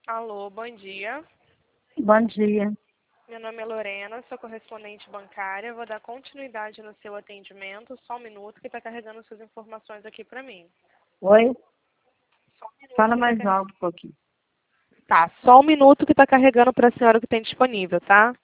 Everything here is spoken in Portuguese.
Alô, bom dia. Bom dia. Meu nome é Lorena, sou correspondente bancária. Vou dar continuidade no seu atendimento. Só um minuto que está carregando suas informações aqui para mim. Oi? Só um minuto Fala que tá mais alto um pouquinho. Tá, só um minuto que está carregando para a senhora o que tem disponível, tá?